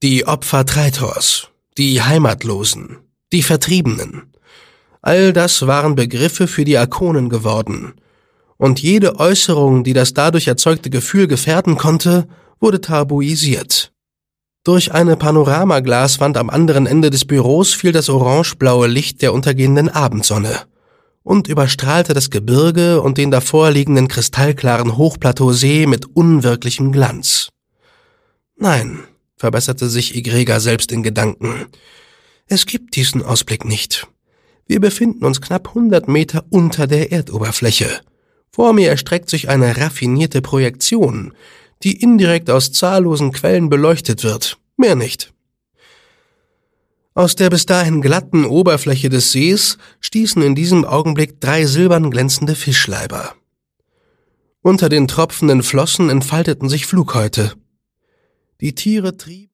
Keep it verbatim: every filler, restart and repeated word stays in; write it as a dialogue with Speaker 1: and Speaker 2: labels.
Speaker 1: Die Opfer Traitors, die Heimatlosen, die Vertriebenen. All das waren Begriffe für die Arkonen geworden. Und jede Äußerung, die das dadurch erzeugte Gefühl gefährden konnte, wurde tabuisiert. Durch eine Panoramaglaswand am anderen Ende des Büros fiel das orangeblaue Licht der untergehenden Abendsonne und überstrahlte das Gebirge und den davor liegenden kristallklaren Hochplateausee mit unwirklichem Glanz. Nein, verbesserte sich Igrega selbst in Gedanken. Es gibt diesen Ausblick nicht. Wir befinden uns knapp hundert Meter unter der Erdoberfläche. Vor mir erstreckt sich eine raffinierte Projektion, die indirekt aus zahllosen Quellen beleuchtet wird, mehr nicht. Aus der bis dahin glatten Oberfläche des Sees stießen in diesem Augenblick drei silbern glänzende Fischleiber. Unter den tropfenden Flossen entfalteten sich Flughäute. Die Tiere trieben